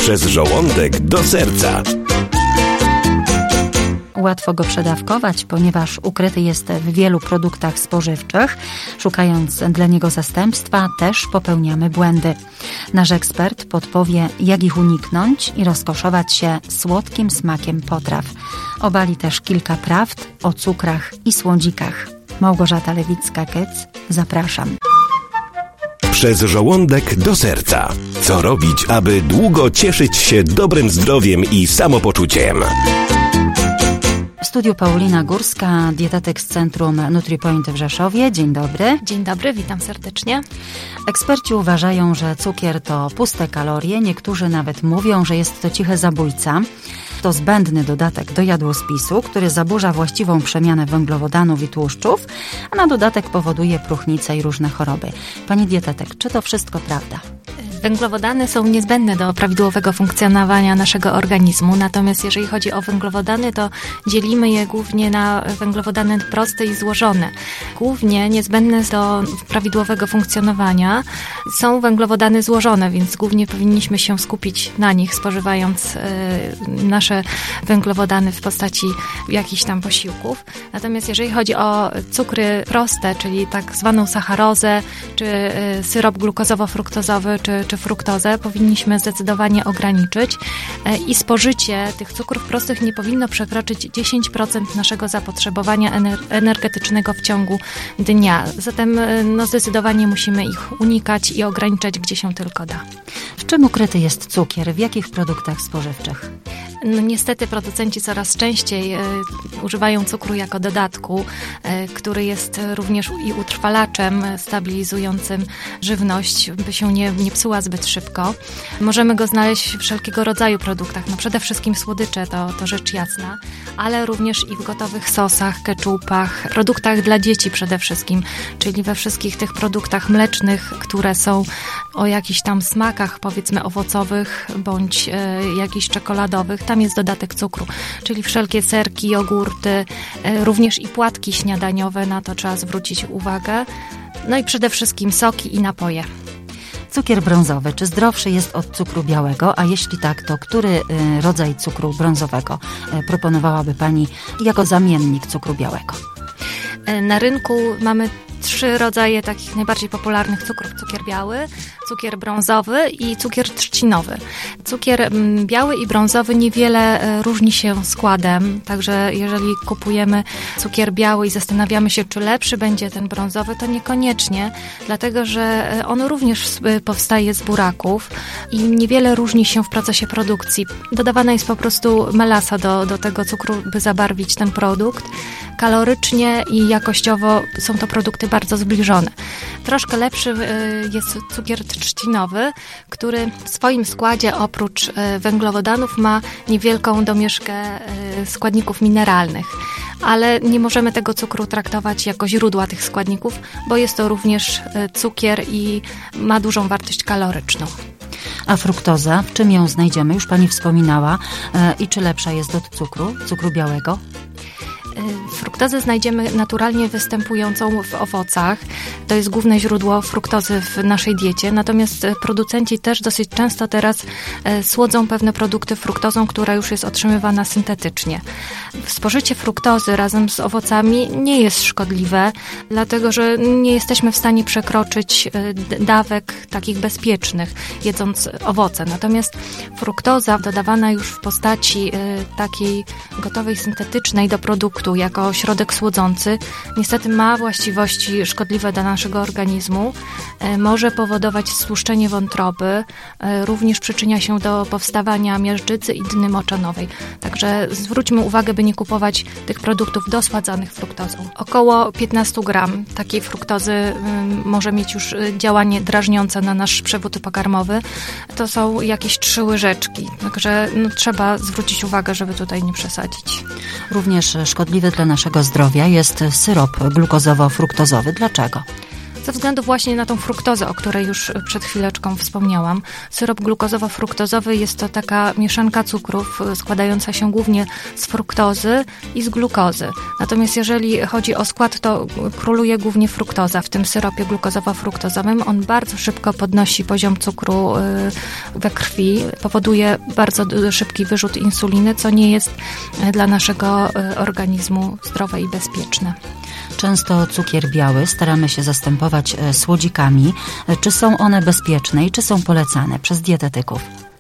Przez żołądek do serca. Łatwo go przedawkować, ponieważ ukryty jest w wielu produktach spożywczych. Szukając dla niego zastępstwa, też popełniamy błędy. Nasz ekspert podpowie, jak ich uniknąć i rozkoszować się słodkim smakiem potraw. Obali też kilka prawd o cukrach i słodzikach. Małgorzata Lewicka-Kyc, zapraszam. Przez żołądek do serca. Co robić, aby długo cieszyć się dobrym zdrowiem i samopoczuciem? W studiu Paulina Górska, dietetyk z Centrum NutriPoint w Rzeszowie. Dzień dobry. Dzień dobry, witam serdecznie. Eksperci uważają, że cukier to puste kalorie. Niektórzy nawet mówią, że jest to cichy zabójca. To zbędny dodatek do jadłospisu, który zaburza właściwą przemianę węglowodanów i tłuszczów, a na dodatek powoduje próchnicę i różne choroby. Pani dietetyk, czy to wszystko prawda? Węglowodany są niezbędne do prawidłowego funkcjonowania naszego organizmu, natomiast jeżeli chodzi o węglowodany, to dzielimy je głównie na węglowodany proste i złożone. Głównie niezbędne do prawidłowego funkcjonowania są węglowodany złożone, więc głównie powinniśmy się skupić na nich, spożywając nasze węglowodany w postaci jakichś tam posiłków. Natomiast jeżeli chodzi o cukry proste, czyli tak zwaną sacharozę, czy syrop glukozowo-fruktozowy, czy fruktozę, powinniśmy zdecydowanie ograniczyć i spożycie tych cukrów prostych nie powinno przekroczyć 10% naszego zapotrzebowania energetycznego w ciągu dnia. Zatem zdecydowanie musimy ich unikać i ograniczać, gdzie się tylko da. W czym ukryty jest cukier? W jakich produktach spożywczych? Niestety producenci coraz częściej używają cukru jako dodatku, który jest również i utrwalaczem stabilizującym żywność, by się nie psuła zbyt szybko. Możemy go znaleźć w wszelkiego rodzaju produktach. Przede wszystkim słodycze to rzecz jasna, ale również i w gotowych sosach, keczupach, produktach dla dzieci przede wszystkim, czyli we wszystkich tych produktach mlecznych, które są o jakichś tam smakach, powiedzmy owocowych bądź jakichś czekoladowych. Tam jest dodatek cukru, czyli wszelkie serki, jogurty, również i płatki śniadaniowe, na to trzeba zwrócić uwagę. No i przede wszystkim soki i napoje. Cukier brązowy, czy zdrowszy jest od cukru białego? A jeśli tak, to który rodzaj cukru brązowego proponowałaby Pani jako zamiennik cukru białego? Na rynku mamy 3 rodzaje takich najbardziej popularnych cukrów. Cukier biały, cukier brązowy i cukier trzcinowy. Cukier biały i brązowy niewiele różni się składem, także jeżeli kupujemy cukier biały i zastanawiamy się, czy lepszy będzie ten brązowy, to niekoniecznie, dlatego że on również powstaje z buraków i niewiele różni się w procesie produkcji. Dodawana jest po prostu melasa do tego cukru, by zabarwić ten produkt. Kalorycznie i jakościowo są to produkty bardzo zbliżone. Troszkę lepszy jest cukier trzcinowy, który w swoim składzie oprócz węglowodanów ma niewielką domieszkę składników mineralnych. Ale nie możemy tego cukru traktować jako źródła tych składników, bo jest to również cukier i ma dużą wartość kaloryczną. A fruktoza, w czym ją znajdziemy? Już Pani wspominała. I czy lepsza jest od cukru białego? Fruktozę znajdziemy naturalnie występującą w owocach. To jest główne źródło fruktozy w naszej diecie. Natomiast producenci też dosyć często teraz słodzą pewne produkty fruktozą, która już jest otrzymywana syntetycznie. Spożycie fruktozy razem z owocami nie jest szkodliwe, dlatego że nie jesteśmy w stanie przekroczyć dawek takich bezpiecznych, jedząc owoce. Natomiast fruktoza dodawana już w postaci takiej gotowej, syntetycznej do produktu, jako środek słodzący, niestety ma właściwości szkodliwe dla naszego organizmu. Może powodować stłuszczenie wątroby, również przyczynia się do powstawania miażdżycy i dny moczanowej. Także zwróćmy uwagę, by nie kupować tych produktów dosładzanych fruktozą. Około 15 gram takiej fruktozy może mieć już działanie drażniące na nasz przewód pokarmowy. To są jakieś 3 łyżeczki, także trzeba zwrócić uwagę, żeby tutaj nie przesadzić. Również szkodliwy dla naszego zdrowia jest syrop glukozowo-fruktozowy. Dlaczego? Ze względu właśnie na tą fruktozę, o której już przed chwileczką wspomniałam. Syrop glukozowo-fruktozowy jest to taka mieszanka cukrów składająca się głównie z fruktozy i z glukozy. Natomiast jeżeli chodzi o skład, to króluje głównie fruktoza. W tym syropie glukozowo-fruktozowym on bardzo szybko podnosi poziom cukru we krwi, powoduje bardzo szybki wyrzut insuliny, co nie jest dla naszego organizmu zdrowe i bezpieczne. Często cukier biały staramy się zastępować słodzikami. Czy są one bezpieczne i czy są polecane przez dietetyków?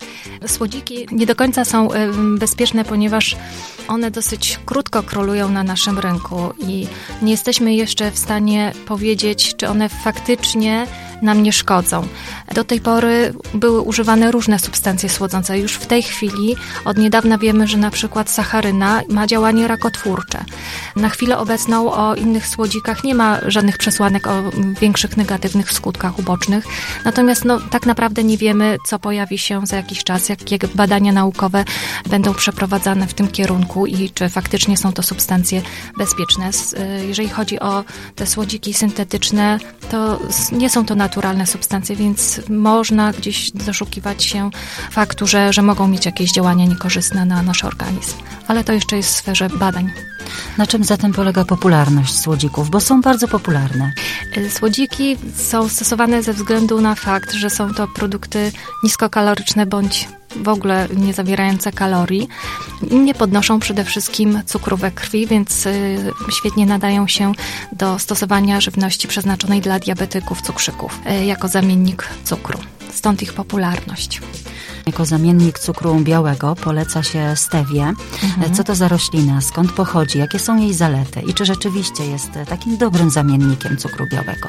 Słodziki nie do końca są bezpieczne, ponieważ one dosyć krótko królują na naszym rynku i nie jesteśmy jeszcze w stanie powiedzieć, czy one faktycznie nam nie szkodzą. Do tej pory były używane różne substancje słodzące. Już w tej chwili od niedawna wiemy, że na przykład sacharyna ma działanie rakotwórcze. Na chwilę obecną o innych słodzikach nie ma żadnych przesłanek o większych negatywnych skutkach ubocznych. Natomiast tak naprawdę nie wiemy, co pojawi się za jakiś czas, jakie badania naukowe będą przeprowadzane w tym kierunku i czy faktycznie są to substancje bezpieczne. Jeżeli chodzi o te słodziki syntetyczne, to nie są to naturalne substancje, więc można gdzieś doszukiwać się faktu, że mogą mieć jakieś działania niekorzystne na nasz organizm. Ale to jeszcze jest w sferze badań. Na czym zatem polega popularność słodzików? Bo są bardzo popularne. Słodziki są stosowane ze względu na fakt, że są to produkty niskokaloryczne bądź w ogóle nie zawierające kalorii. Nie podnoszą przede wszystkim cukru we krwi, więc świetnie nadają się do stosowania żywności przeznaczonej dla diabetyków, cukrzyków jako zamiennik cukru. Stąd ich popularność. Jako zamiennik cukru białego poleca się stewię. Co to za roślina? Skąd pochodzi? Jakie są jej zalety? I czy rzeczywiście jest takim dobrym zamiennikiem cukru białego?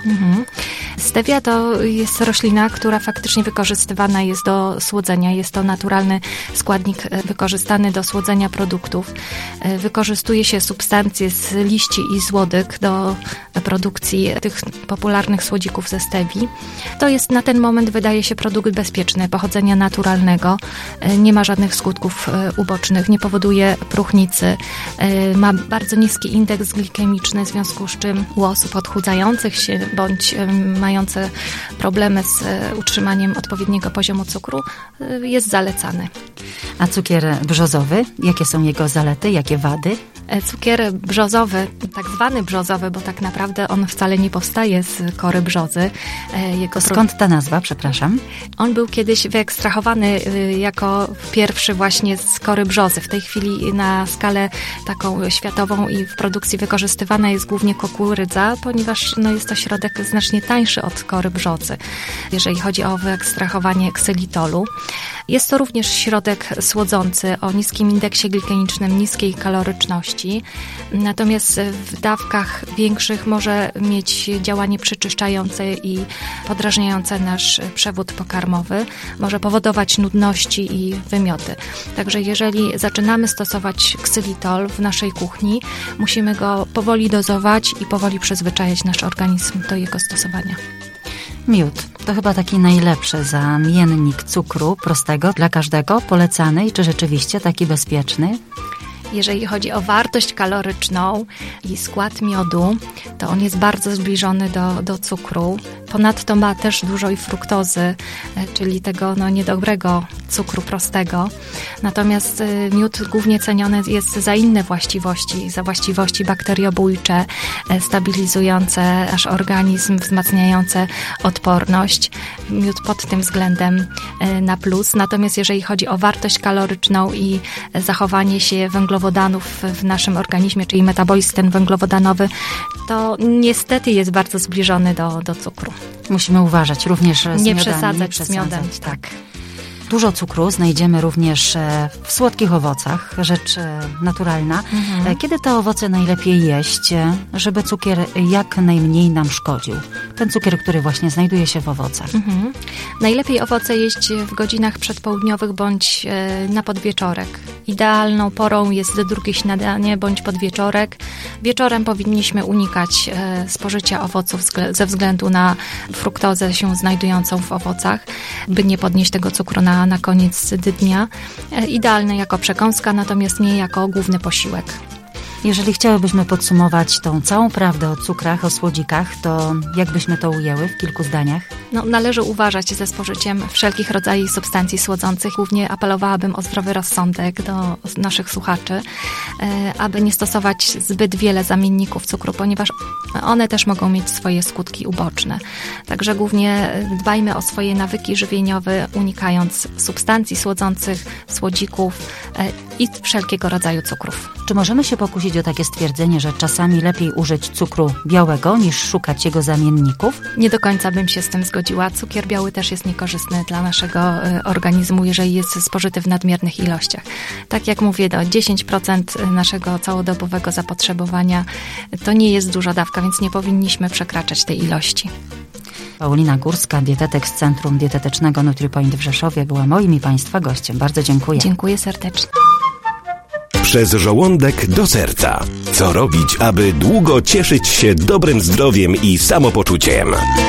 Stevia to jest roślina, która faktycznie wykorzystywana jest do słodzenia. Jest to naturalny składnik wykorzystany do słodzenia produktów. Wykorzystuje się substancje z liści i z łodyg do produkcji tych popularnych słodzików ze stevii. To jest na ten moment, wydaje się, produkt bezpieczny, pochodzenia naturalnego. Nie ma żadnych skutków ubocznych, nie powoduje próchnicy, ma bardzo niski indeks glikemiczny, w związku z czym u osób odchudzających się bądź mające problemy z utrzymaniem odpowiedniego poziomu cukru jest zalecany. A cukier brzozowy? Jakie są jego zalety, jakie wady? Cukier brzozowy, tak zwany brzozowy, bo tak naprawdę on wcale nie powstaje z kory brzozy. Skąd ta nazwa, przepraszam? On był kiedyś wyekstrahowany jako pierwszy właśnie z kory brzozy. W tej chwili na skalę taką światową i w produkcji wykorzystywana jest głównie kukurydza, ponieważ jest to środek znacznie tańszy od kory brzozy, jeżeli chodzi o wyekstrahowanie ksylitolu. Jest to również środek słodzący o niskim indeksie glikemicznym, niskiej kaloryczności. Natomiast w dawkach większych może mieć działanie przeczyszczające i podrażniające nasz przewód pokarmowy. Może powodować nudności i wymioty. Także jeżeli zaczynamy stosować ksylitol w naszej kuchni, musimy go powoli dozować i powoli przyzwyczajać nasz organizm do jego stosowania. Miód to chyba taki najlepszy zamiennik cukru prostego dla każdego, polecany i czy rzeczywiście taki bezpieczny? Jeżeli chodzi o wartość kaloryczną i skład miodu, to on jest bardzo zbliżony do cukru. Ponadto ma też dużo i fruktozy, czyli tego niedobrego cukru prostego. Natomiast miód głównie ceniony jest za inne właściwości, za właściwości bakteriobójcze, stabilizujące nasz organizm, wzmacniające odporność. Miód pod tym względem na plus. Natomiast jeżeli chodzi o wartość kaloryczną i zachowanie się węglowodanów w naszym organizmie, czyli metabolizm ten węglowodanowy, to niestety jest bardzo zbliżony do cukru. Musimy uważać również z miodami. Nie przesadzać z miodem, tak. Dużo cukru znajdziemy również w słodkich owocach, rzecz naturalna. Kiedy te owoce najlepiej jeść, żeby cukier jak najmniej nam szkodził? Ten cukier, który właśnie znajduje się w owocach. Najlepiej owoce jeść w godzinach przedpołudniowych bądź na podwieczorek. Idealną porą jest drugie śniadanie bądź podwieczorek. Wieczorem powinniśmy unikać spożycia owoców ze względu na fruktozę się znajdującą w owocach, by nie podnieść tego cukru na koniec dnia. Idealne jako przekąska, natomiast nie jako główny posiłek. Jeżeli chciałybyśmy podsumować tą całą prawdę o cukrach, o słodzikach, to jak byśmy to ujęły w kilku zdaniach? Należy uważać ze spożyciem wszelkich rodzajów substancji słodzących. Głównie apelowałabym o zdrowy rozsądek do naszych słuchaczy, aby nie stosować zbyt wiele zamienników cukru, ponieważ one też mogą mieć swoje skutki uboczne. Także głównie dbajmy o swoje nawyki żywieniowe, unikając substancji słodzących, słodzików i wszelkiego rodzaju cukrów. Czy możemy się pokusić o takie stwierdzenie, że czasami lepiej użyć cukru białego niż szukać jego zamienników? Nie do końca bym się z tym zgodziła. Cukier biały też jest niekorzystny dla naszego organizmu, jeżeli jest spożyty w nadmiernych ilościach. Tak jak mówię, 10% naszego całodobowego zapotrzebowania to nie jest duża dawka, więc nie powinniśmy przekraczać tej ilości. Paulina Górska, dietetyk z Centrum Dietetycznego NutriPoint w Rzeszowie, była moim i Państwa gościem. Bardzo dziękuję. Dziękuję serdecznie. Przez żołądek do serca. Co robić, aby długo cieszyć się dobrym zdrowiem i samopoczuciem?